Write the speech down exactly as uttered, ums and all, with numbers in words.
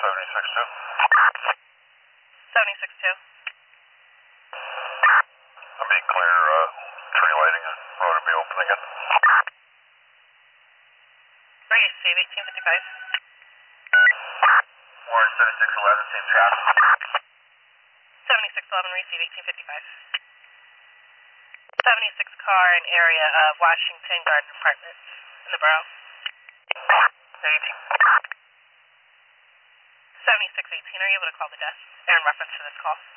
seventy-six two. seventy-six two. I'm being clear, uh, tree lighting, road will be open again. Receive eighteen fifty-five. Warren seventy-six eleven, same traffic. seventy-six eleven, receive eighteen fifty-five. seventy-six car in area of Washington Garden Apartments in the borough. eighteen. seventy-six eighteen, are you able to call the desk in reference to this call?